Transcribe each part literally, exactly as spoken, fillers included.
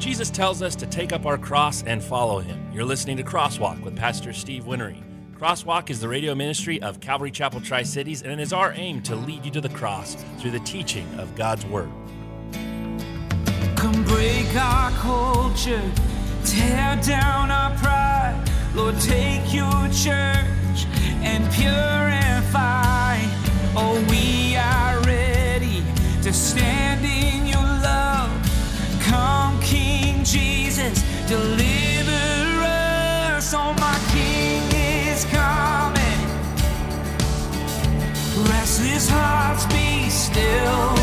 Jesus tells us to take up our cross and follow him. You're listening to Crosswalk with Pastor Steve Winnery. Crosswalk is the radio ministry of Calvary Chapel Tri-Cities, and it is our aim to lead you to the cross through the teaching of God's Word. Come break our culture, tear down our pride. Lord, take your church and purify. Oh, we are ready to stand in your love. Come, King Jesus, deliver us. Oh, my King is coming. Restless hearts be still.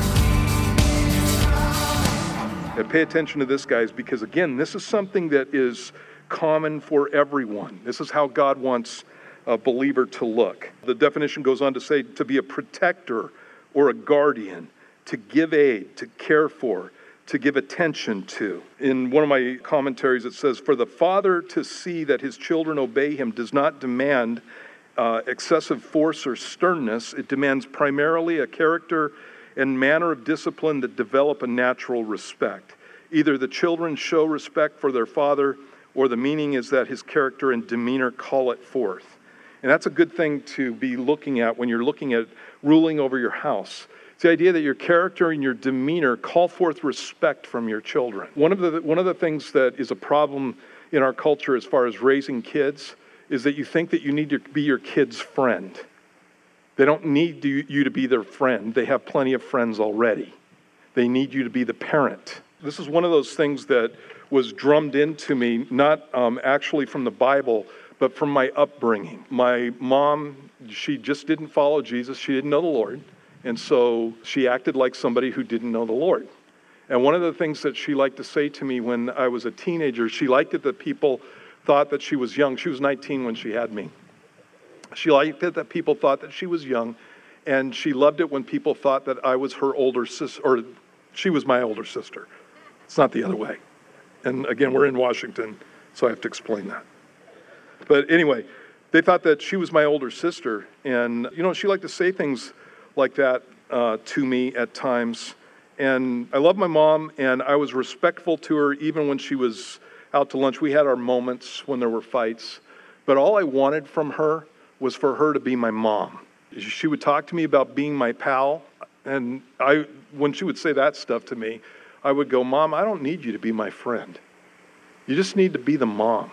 And pay attention to this, guys, because again, this is something that is common for everyone. This is how God wants a believer to look. The definition goes on to say to be a protector or a guardian, to give aid, to care for, to give attention to. In one of my commentaries it says, for the father to see that his children obey him does not demand uh, excessive force or sternness. It demands primarily a character and manner of discipline that develop a natural respect. Either the children show respect for their father, or the meaning is that his character and demeanor call it forth. And that's a good thing to be looking at when you're looking at ruling over your house. It's the idea that your character and your demeanor call forth respect from your children. One of the one of the things that is a problem in our culture as far as raising kids is that you think that you need to be your kid's friend. They don't need you to be their friend. They have plenty of friends already. They need you to be the parent. This is one of those things that was drummed into me, not um, actually from the Bible, but from my upbringing. My mom, she just didn't follow Jesus. She didn't know the Lord. And so she acted like somebody who didn't know the Lord. And one of the things that she liked to say to me when I was a teenager, she liked it that people thought that she was young. She was nineteen when she had me. She liked it that people thought that she was young, and she loved it when people thought that I was her older sister, or she was my older sister. It's not the other way. And again, we're in Washington, so I have to explain that. But anyway, they thought that she was my older sister, and you know, she liked to say things like that uh, to me at times. And I love my mom, and I was respectful to her even when she was out to lunch. We had our moments when there were fights, but all I wanted from her was for her to be my mom. She would talk to me about being my pal, and I, when she would say that stuff to me, I would go, Mom, I don't need you to be my friend. You just need to be the mom.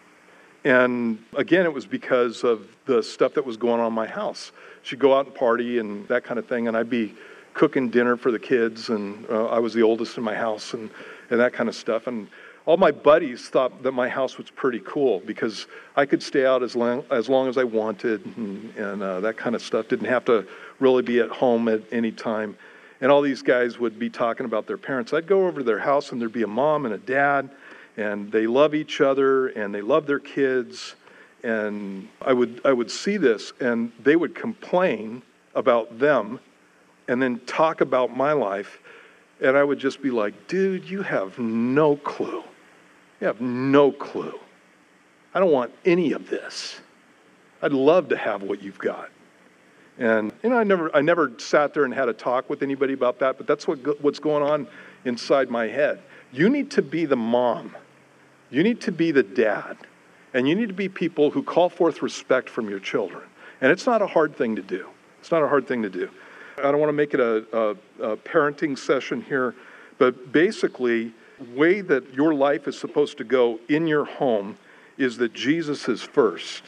And again, it was because of the stuff that was going on in my house. She'd go out and party and that kind of thing, and I'd be cooking dinner for the kids, and uh, I was the oldest in my house, and, and that kind of stuff. And all my buddies thought that my house was pretty cool because I could stay out as long as, long as I wanted, and, and uh, that kind of stuff. Didn't have to really be at home at any time. And all these guys would be talking about their parents. I'd go over to their house, and there'd be a mom and a dad, and they love each other, and they love their kids. And I would I would see this, and they would complain about them and then talk about my life. And I would just be like, dude, you have no clue. You have no clue. I don't want any of this. I'd love to have what you've got. And you know, I never I never sat there and had a talk with anybody about that, but that's what what's going on inside my head. You need to be the mom. You need to be the dad. And you need to be people who call forth respect from your children. And it's not a hard thing to do. It's not a hard thing to do. I don't want to make it a, a, a parenting session here, but basically, the way that your life is supposed to go in your home is that Jesus is first.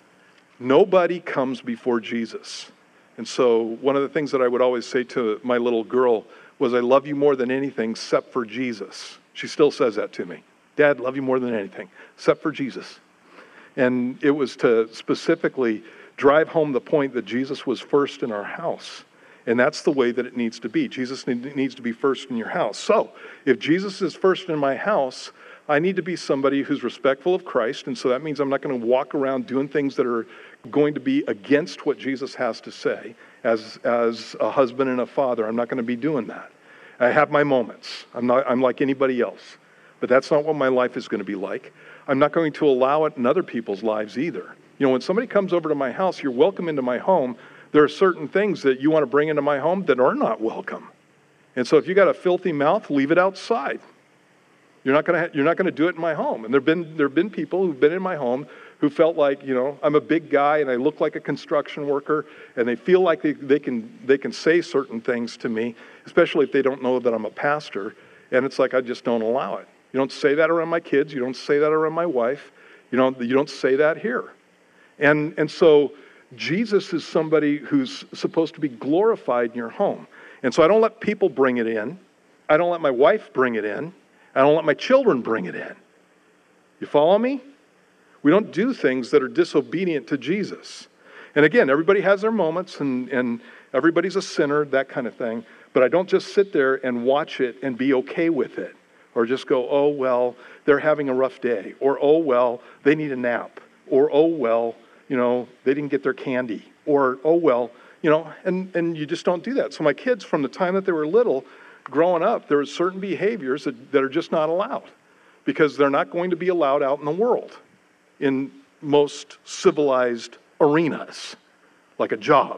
Nobody comes before Jesus. And so one of the things that I would always say to my little girl was, I love you more than anything except for Jesus. She still says that to me. Dad, love you more than anything except for Jesus. And it was to specifically drive home the point that Jesus was first in our house. And that's the way that it needs to be. Jesus needs to be first in your house. So if Jesus is first in my house, I need to be somebody who's respectful of Christ. And so that means I'm not going to walk around doing things that are going to be against what Jesus has to say. As, as a husband and a father, I'm not going to be doing that. I have my moments. I'm not, I'm like anybody else. But that's not what my life is going to be like. I'm not going to allow it in other people's lives either. You know, when somebody comes over to my house, you're welcome into my home. There are certain things that you want to bring into my home that are not welcome. And so if you got a filthy mouth, leave it outside. You're not going to you're not going to do it in my home. And there've been there've been people who've been in my home who felt like, you know, I'm a big guy and I look like a construction worker, and they feel like they, they can they can say certain things to me, especially if they don't know that I'm a pastor. And it's like, I just don't allow it. You don't say that around my kids. You don't say that around my wife. You don't you don't say that here. And and so Jesus is somebody who's supposed to be glorified in your home. And so I don't let people bring it in. I don't let my wife bring it in. I don't let my children bring it in. You follow me? We don't do things that are disobedient to Jesus. And again, everybody has their moments, and, and everybody's a sinner, that kind of thing. But I don't just sit there and watch it and be okay with it. Or just go, oh, well, they're having a rough day. Or, oh, well, they need a nap. Or, oh, well, you know, they didn't get their candy. Or, oh, well, you know, and, and you just don't do that. So my kids, from the time that they were little, growing up, there are certain behaviors that, that are just not allowed, because they're not going to be allowed out in the world in most civilized arenas, like a job.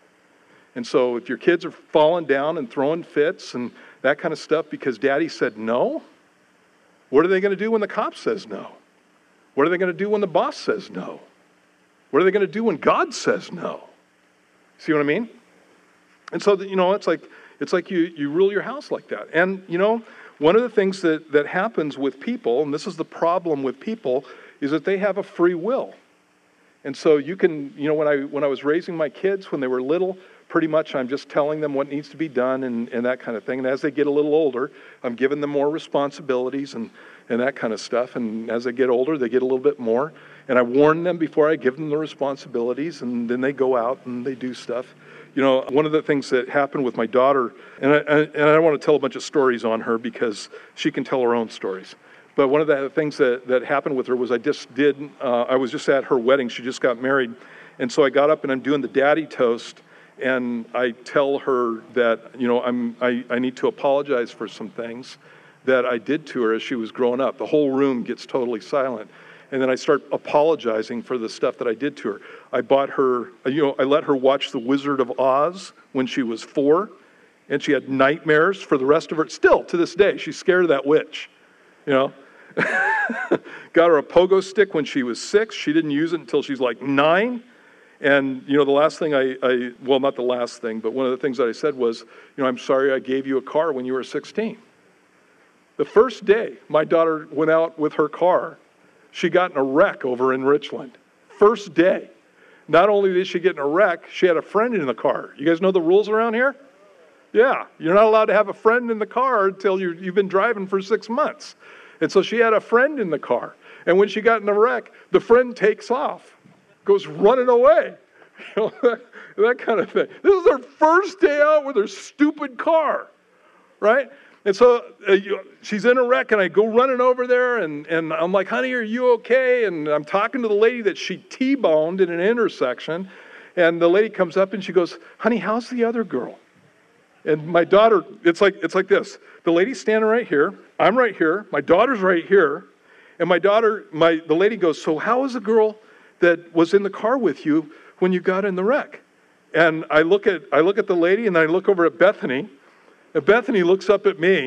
And so if your kids are falling down and throwing fits and that kind of stuff because daddy said no, what are they going to do when the cop says no? What are they going to do when the boss says no? What are they going to do when God says no? See what I mean? And so, you know, it's like, It's like you, you rule your house like that. And, you know, one of the things that, that happens with people, and this is the problem with people, is that they have a free will. And so you can, you know, when I when I was raising my kids when they were little, pretty much I'm just telling them what needs to be done and, and that kind of thing. And as they get a little older, I'm giving them more responsibilities and, and that kind of stuff. And as they get older, they get a little bit more. And I warn them before I give them the responsibilities, and then they go out and they do stuff. You know, one of the things that happened with my daughter, and I, and I don't want to tell a bunch of stories on her because she can tell her own stories. But one of the things that, that happened with her was I just did, uh, I was just at her wedding. She just got married. And so I got up and I'm doing the daddy toast. And I tell her that, you know, I'm, I, I need to apologize for some things that I did to her as she was growing up. The whole room gets totally silent. And then I start apologizing for the stuff that I did to her. I bought her, you know, I let her watch The Wizard of Oz when she was four, and she had nightmares for the rest of her. Still, to this day, she's scared of that witch, you know. Got her a pogo stick when she was six. She didn't use it until she's like nine. And, you know, the last thing I, I, well, not the last thing, but one of the things that I said was, you know, I'm sorry I gave you a car when you were sixteen. The first day my daughter went out with her car, she got in a wreck over in Richland. First day. Not only did she get in a wreck, she had a friend in the car. You guys know the rules around here? Yeah, you're not allowed to have a friend in the car until you're, you've been driving for six months. And so she had a friend in the car. And when she got in a wreck, the friend takes off, goes running away. You know, that kind of thing. This is her first day out with her stupid car, right? And so uh, you, she's in a wreck, and I go running over there, and, and I'm like, honey, are you okay? And I'm talking to the lady that she T-boned in an intersection, and the lady comes up, and she goes, honey, how's the other girl? And my daughter, it's like it's like this. The lady's standing right here. I'm right here. My daughter's right here. And my daughter, my the lady goes, so how is the girl that was in the car with you when you got in the wreck? And I look at I look at the lady, and I look over at Bethany. And Bethany looks up at me,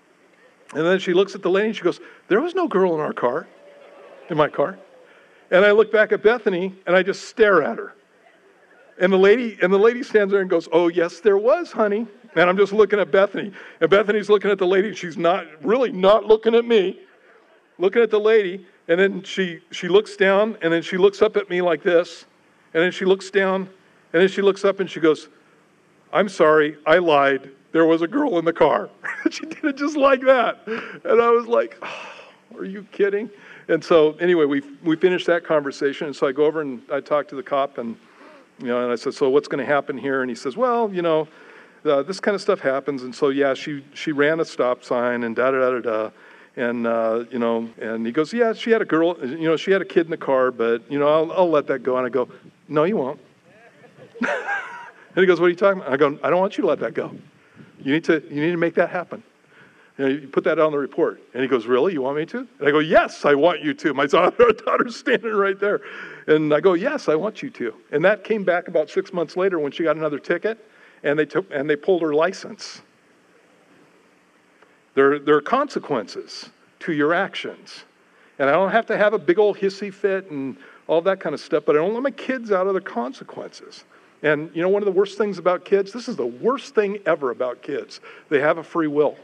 and then she looks at the lady, and she goes, there was no girl in our car, in my car. And I look back at Bethany, and I just stare at her. And the lady and the lady stands there and goes, oh, yes, there was, honey. And I'm just looking at Bethany. And Bethany's looking at the lady. She's not, really not looking at me, looking at the lady. And then she, she looks down, and then she looks up at me like this. And then she looks down, and then she looks up, and she goes, I'm sorry, I lied. There was a girl in the car. She did it just like that. And I was like, oh, are you kidding? And so anyway, we we finished that conversation. And so I go over and I talk to the cop, and you know, and I said, so what's going to happen here? And he says, well, you know, uh, this kind of stuff happens. And so, yeah, she, she ran a stop sign and da-da-da-da-da. And, uh, you know, and he goes, yeah, she had a girl, you know, she had a kid in the car, but, you know, I'll, I'll let that go. And I go, no, you won't. And he goes, what are you talking about? I go, I don't want you to let that go. You need to you need to make that happen. You know, you put that on the report. And he goes, really? You want me to? And I go, yes, I want you to. My daughter, daughter's standing right there. And I go, yes, I want you to. And that came back about six months later when she got another ticket, and they took and they pulled her license. There, there are consequences to your actions. And I don't have to have a big old hissy fit and all that kind of stuff, but I don't let my kids out of the consequences. And you know, one of the worst things about kids, this is the worst thing ever about kids. They have a free will.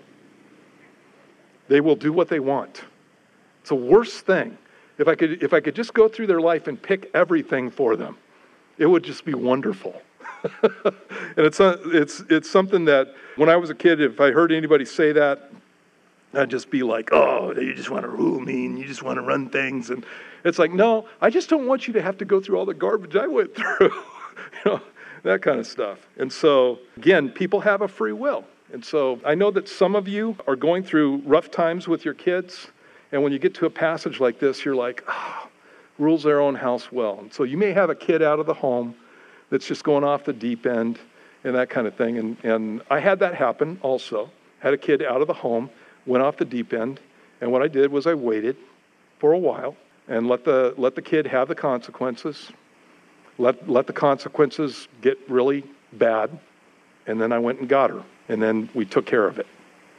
They will do what they want. It's the worst thing. If I could, if I could just go through their life and pick everything for them, it would just be wonderful. And it's a, it's it's something that when I was a kid, if I heard anybody say that, I'd just be like, oh, you just want to rule me and you just want to run things. And it's like, no, I just don't want you to have to go through all the garbage I went through. You know, that kind of stuff. And so, again, people have a free will. And so I know that some of you are going through rough times with your kids. And when you get to a passage like this, you're like, ah, oh, rules their own house well. And so you may have a kid out of the home that's just going off the deep end and that kind of thing. And, and I had that happen also. Had a kid out of the home, went off the deep end. And what I did was I waited for a while and let the let the kid have the consequences. Let let the consequences get really bad. And then I went and got her. And then we took care of it.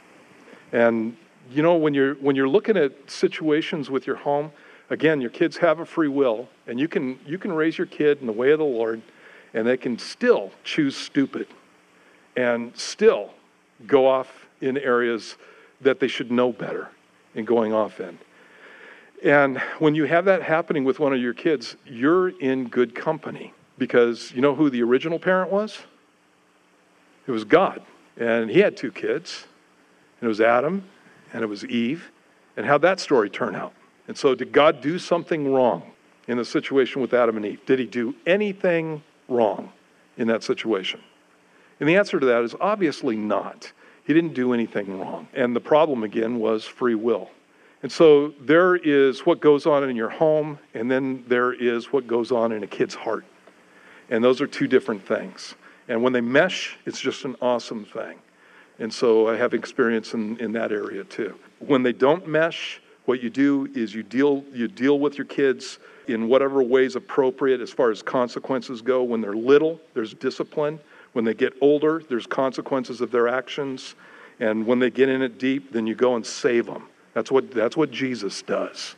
And you know, when you're when you're looking at situations with your home, again, your kids have a free will, and you can you can raise your kid in the way of the Lord, and they can still choose stupid and still go off in areas that they should know better in going off in. And when you have that happening with one of your kids, you're in good company, because you know who the original parent was? It was God. And he had two kids, and it was Adam and it was Eve. And how'd that story turn out? And so did God do something wrong in the situation with Adam and Eve? Did he do anything wrong in that situation? And the answer to that is obviously not. He didn't do anything wrong. And the problem, again, was free will. And so there is what goes on in your home, and then there is what goes on in a kid's heart. And those are two different things. And when they mesh, it's just an awesome thing. And so I have experience in, in that area too. When they don't mesh, what you do is you deal you deal with your kids in whatever ways appropriate as far as consequences go. When they're little, there's discipline. When they get older, there's consequences of their actions. And when they get in it deep, then you go and save them. That's what that's what Jesus does.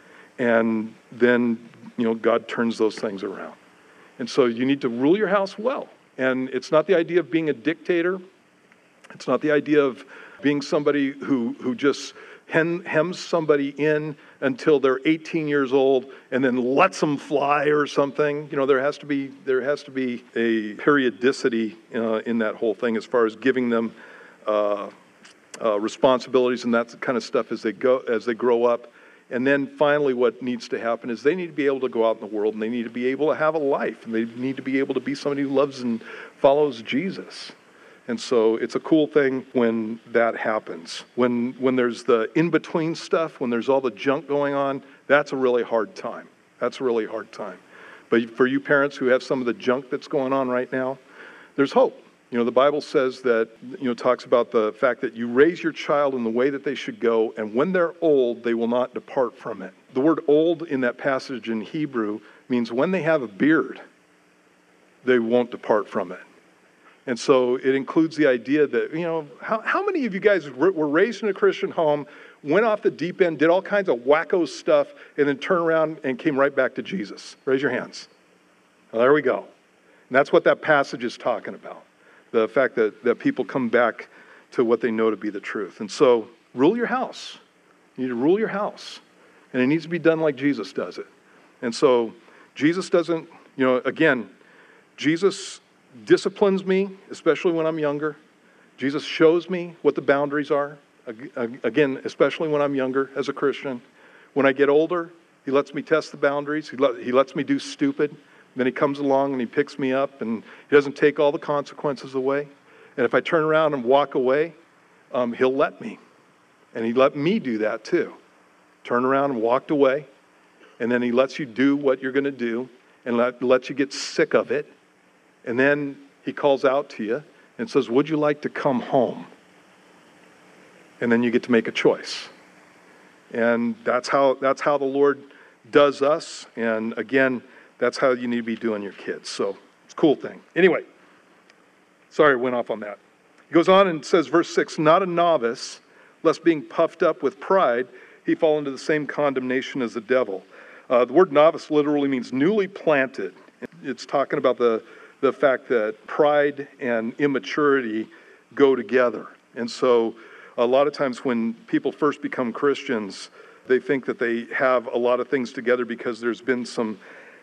And then, you know, God turns those things around. And so you need to rule your house well. And it's not the idea of being a dictator. It's not the idea of being somebody who, who just hem, hems somebody in until they're eighteen years old and then lets them fly or something. You know, there has to be there has to be a periodicity uh, in that whole thing as far as giving them uh, uh, responsibilities and that kind of stuff as they go as they grow up. And then finally what needs to happen is they need to be able to go out in the world, and they need to be able to have a life, and they need to be able to be somebody who loves and follows Jesus. And so it's a cool thing when that happens. When when there's the in-between stuff, when there's all the junk going on, that's a really hard time. That's a really hard time. But for you parents who have some of the junk that's going on right now, there's hope. You know, the Bible says that, you know, talks about the fact that you raise your child in the way that they should go, and when they're old, they will not depart from it. The word old in that passage in Hebrew means when they have a beard, they won't depart from it. And so it includes the idea that, you know, how, how many of you guys were raised in a Christian home, went off the deep end, did all kinds of wacko stuff, and then turned around and came right back to Jesus? Raise your hands. Well, there we go. And that's what that passage is talking about. The fact that, that people come back to what they know to be the truth. And so rule your house. You need to rule your house. And it needs to be done like Jesus does it. And so Jesus doesn't, you know, again, Jesus disciplines me, especially when I'm younger. Jesus shows me what the boundaries are, again, especially when I'm younger as a Christian. When I get older, he lets me test the boundaries. He, let, he lets me do stupid. Then he comes along and he picks me up, and he doesn't take all the consequences away. And if I turn around and walk away, um, he'll let me. And he let me do that too. Turn around and walked away. And then he lets you do what you're going to do and let, lets you get sick of it. And then he calls out to you and says, would you like to come home? And then you get to make a choice. And that's how that's how the Lord does us. And again, that's how you need to be doing your kids. So it's a cool thing. Anyway, sorry I went off on that. He goes on and says, verse six, not a novice, lest being puffed up with pride, he fall into the same condemnation as the devil. Uh, the word novice literally means newly planted. It's talking about the, the fact that pride and immaturity go together. And so a lot of times when people first become Christians, they think that they have a lot of things together because there's been some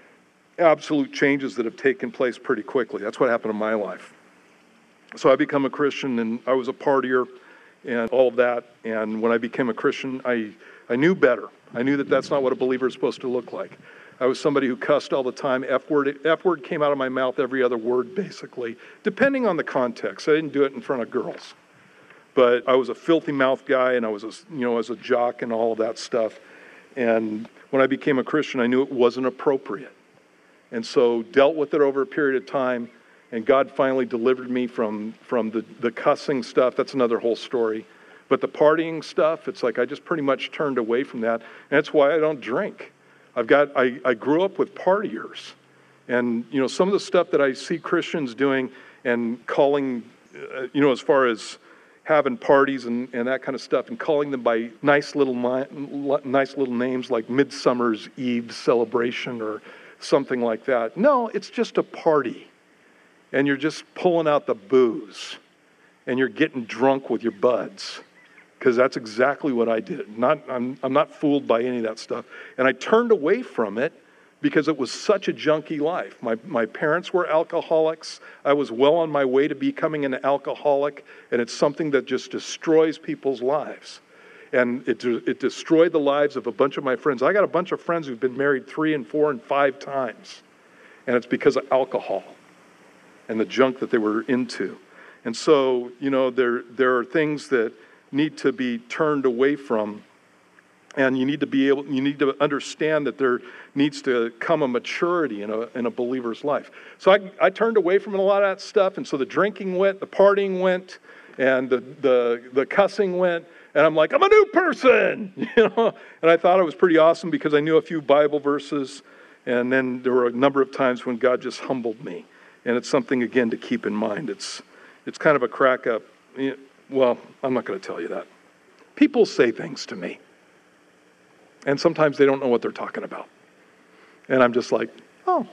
absolute changes that have taken place pretty quickly. That's what happened in my life. So I become a Christian, and I was a partier and all of that. And when I became a Christian, I, I knew better. I knew that that's not what a believer is supposed to look like. I was somebody who cussed all the time. F word, F word came out of my mouth every other word, basically, depending on the context. I didn't do it in front of girls. But I was a filthy mouth guy, and I was, a, you know, as a jock and all of that stuff. And when I became a Christian, I knew it wasn't appropriate. And so dealt with it over a period of time, and God finally delivered me from, from the, the cussing stuff. That's another whole story. But the partying stuff, it's like I just pretty much turned away from that. And that's why I don't drink. I've got, I, I grew up with partiers. And, you know, some of the stuff that I see Christians doing and calling, uh, you know, as far as having parties and, and that kind of stuff, and calling them by nice little nice little names like Midsummer's Eve celebration or something like that. No, it's just a party. And you're just pulling out the booze. And you're getting drunk with your buds. Because that's exactly what I did. Not, I'm, I'm not fooled by any of that stuff. And I turned away from it because it was such a junky life. My, my parents were alcoholics. I was well on my way to becoming an alcoholic. And it's something that just destroys people's lives. And it, it destroyed the lives of a bunch of my friends. I got a bunch of friends who've been married three and four and five times. And it's because of alcohol and the junk that they were into. And so, you know, there there are things that need to be turned away from. And you need to be able, you need to understand that there needs to come a maturity in a in a believer's life. So I, I turned away from a lot of that stuff. And so the drinking went, the partying went, and the the, the cussing went. And I'm like, I'm a new person, you know. And I thought it was pretty awesome because I knew a few Bible verses. And then there were a number of times when God just humbled me. And it's something, again, to keep in mind. It's it's kind of a crack up. Well, I'm not going to tell you that. People say things to me. And sometimes they don't know what they're talking about. And I'm just like, oh.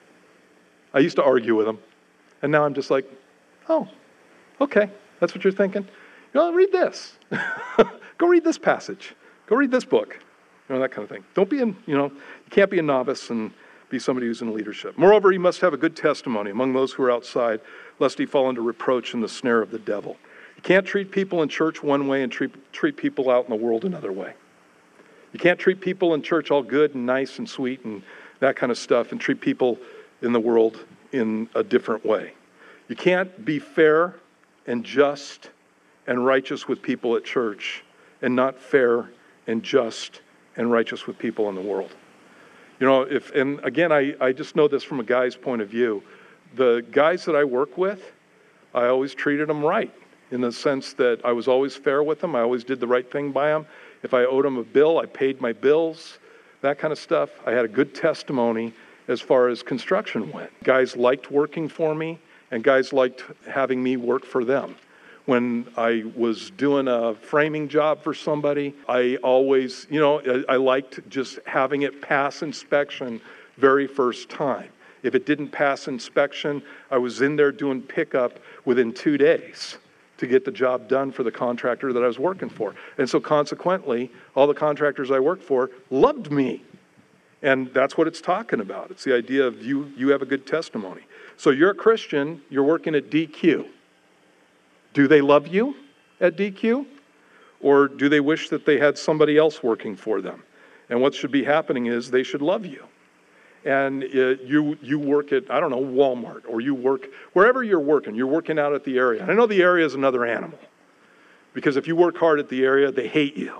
I used to argue with them. And now I'm just like, oh, okay. That's what you're thinking? You know, read this. Go read this passage. Go read this book. You know, that kind of thing. Don't be in, you know, you can't be a novice and be somebody who's in leadership. Moreover, he must have a good testimony among those who are outside, lest he fall into reproach and the snare of the devil. You can't treat people in church one way and treat, treat people out in the world another way. You can't treat people in church all good and nice and sweet and that kind of stuff and treat people in the world in a different way. You can't be fair and just and righteous with people at church and not fair and just and righteous with people in the world. You know, if, and again, I, I just know this from a guy's point of view. The guys that I work with, I always treated them right in the sense that I was always fair with them. I always did the right thing by them. If I owed them a bill, I paid my bills, that kind of stuff. I had a good testimony as far as construction went. Guys liked working for me, and guys liked having me work for them. When I was doing a framing job for somebody, I always, you know, I, I liked just having it pass inspection very first time. If it didn't pass inspection, I was in there doing pickup within two days to get the job done for the contractor that I was working for. And so consequently, all the contractors I worked for loved me. And that's what it's talking about. It's the idea of you, you have a good testimony. So you're a Christian, you're working at D Q. Do they love you at D Q? Or do they wish that they had somebody else working for them? And what should be happening is they should love you. And uh, you you work at, I don't know, Walmart, or you work, wherever you're working, you're working out at the area. And I know the area is another animal. Because if you work hard at the area, they hate you.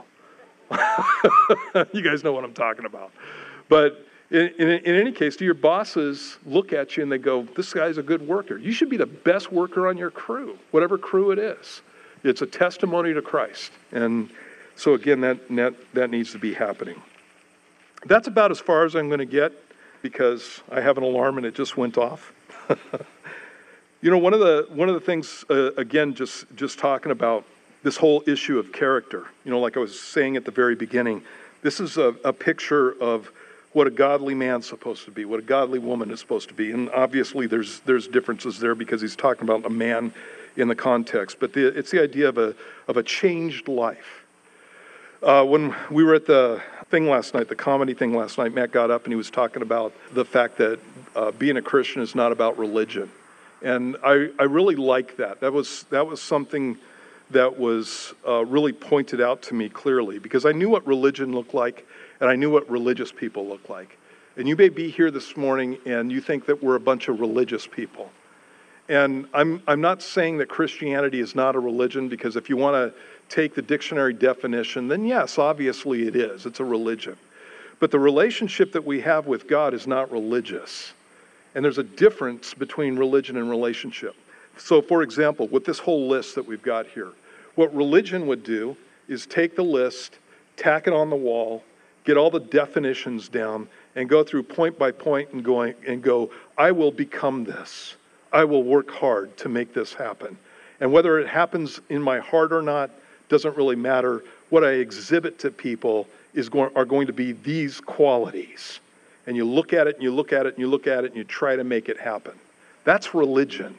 You guys know what I'm talking about. But in, in, in any case, do your bosses look at you and they go, this guy's a good worker. You should be the best worker on your crew, whatever crew it is. It's a testimony to Christ. And so again, that, that, that needs to be happening. That's about as far as I'm going to get because I have an alarm and it just went off. You know, one of the one of the things, uh, again, just, just talking about this whole issue of character. You know, like I was saying at the very beginning, this is a, a picture of what a godly man's supposed to be, what a godly woman is supposed to be. And obviously there's there's differences there because he's talking about a man in the context. But the, it's the idea of a of a changed life. Uh, when we were at the thing last night, the comedy thing last night, Matt got up and he was talking about the fact that uh, being a Christian is not about religion. And I, I really like that. That was that was something that was uh, really pointed out to me clearly, because I knew what religion looked like, and I knew what religious people look like. And you may be here this morning and you think that we're a bunch of religious people. And I'm I'm not saying that Christianity is not a religion, because if you want to take the dictionary definition, then yes, obviously it is. It's a religion. But the relationship that we have with God is not religious. And there's a difference between religion and relationship. So, for example, with this whole list that we've got here, what religion would do is take the list, tack it on the wall, get all the definitions down, and go through point by point and going and go, I will become this. I will work hard to make this happen. And whether it happens in my heart or not doesn't really matter. What I exhibit to people is going are going to be these qualities. And you look at it and you look at it and you look at it and you try to make it happen. That's religion.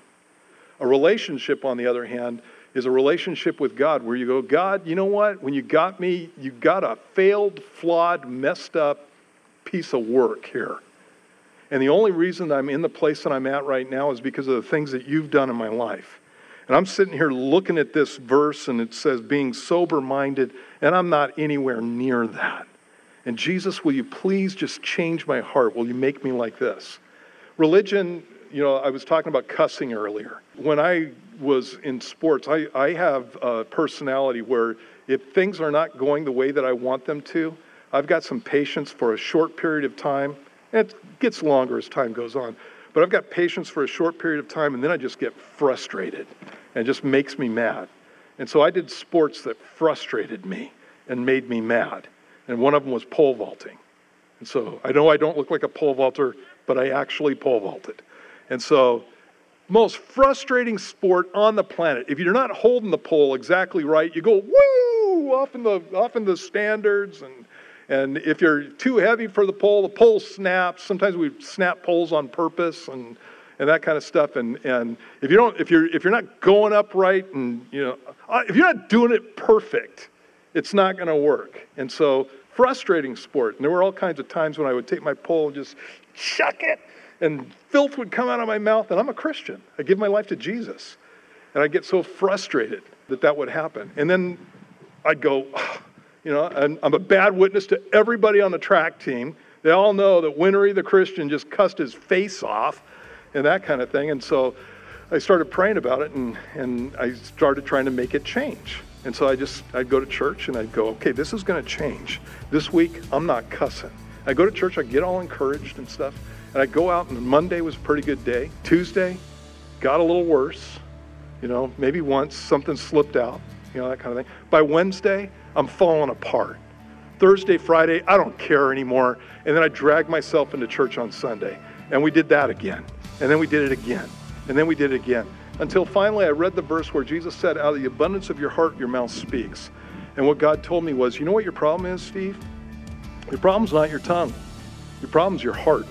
A relationship, on the other hand, is a relationship with God where you go, God, you know what? When you got me, you got a failed, flawed, messed up piece of work here. And the only reason I'm in the place that I'm at right now is because of the things that you've done in my life. And I'm sitting here looking at this verse and it says being sober-minded, and I'm not anywhere near that. And Jesus, will you please just change my heart? Will you make me like this? Religion, you know, I was talking about cussing earlier. When I was in sports, I, I have a personality where if things are not going the way that I want them to, I've got some patience for a short period of time. And it gets longer as time goes on. But I've got patience for a short period of time, and then I just get frustrated. And it just makes me mad. And so I did sports that frustrated me and made me mad. And one of them was pole vaulting. And so I know I don't look like a pole vaulter, but I actually pole vaulted. And so, most frustrating sport on the planet. If you're not holding the pole exactly right, you go woo off in the off in the standards, and and if you're too heavy for the pole, the pole snaps. Sometimes we snap poles on purpose and and that kind of stuff. And and if you don't, if you're if you're not going upright, and you know, if you're not doing it perfect, it's not going to work. And so, frustrating sport. And there were all kinds of times when I would take my pole and just chuck it, and filth would come out of my mouth, and I'm a Christian. I give my life to Jesus. And I'd get so frustrated that that would happen. And then I'd go, oh, you know, and I'm a bad witness to everybody on the track team. They all know that Winnery the Christian just cussed his face off and that kind of thing. And so I started praying about it, and, and I started trying to make it change. And so I just, I'd go to church and I'd go, okay, this is going to change. This week, I'm not cussing. I go to church, I get all encouraged and stuff. And I go out, and Monday was a pretty good day. Tuesday got a little worse. You know, maybe once something slipped out, you know, that kind of thing. By Wednesday, I'm falling apart. Thursday, Friday, I don't care anymore. And then I drag myself into church on Sunday. And we did that again. And then we did it again. And then we did it again. Until finally I read the verse where Jesus said, out of the abundance of your heart, your mouth speaks. And what God told me was, you know what your problem is, Steve? Your problem's not your tongue. Your problem's your heart.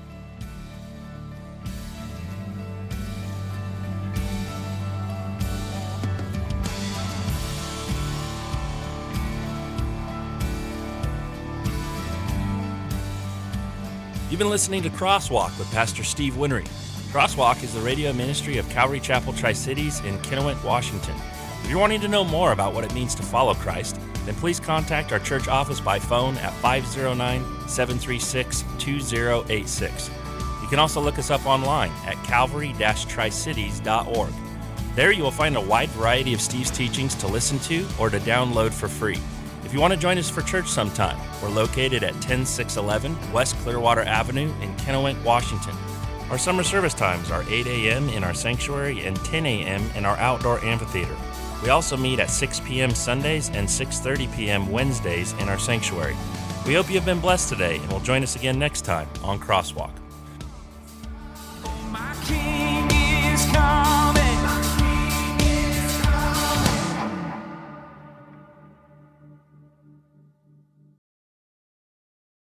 You've been listening to Crosswalk with Pastor Steve Winnery. Crosswalk is the radio ministry of Calvary Chapel Tri-Cities in Kennewick, Washington. If you're wanting to know more about what it means to follow Christ, then please contact our church office by phone at five oh nine, seven three six, two oh eight six. You can also look us up online at calvary dash tri cities dot org. There you will find a wide variety of Steve's teachings to listen to or to download for free. If you want to join us for church sometime, we're located at ten six eleven West Clearwater Avenue in Kennewick, Washington. Our summer service times are eight a.m. in our sanctuary and ten a.m. in our outdoor amphitheater. We also meet at six p.m. Sundays and six thirty p.m. Wednesdays in our sanctuary. We hope you have been blessed today, and will join us again next time on Crosswalk.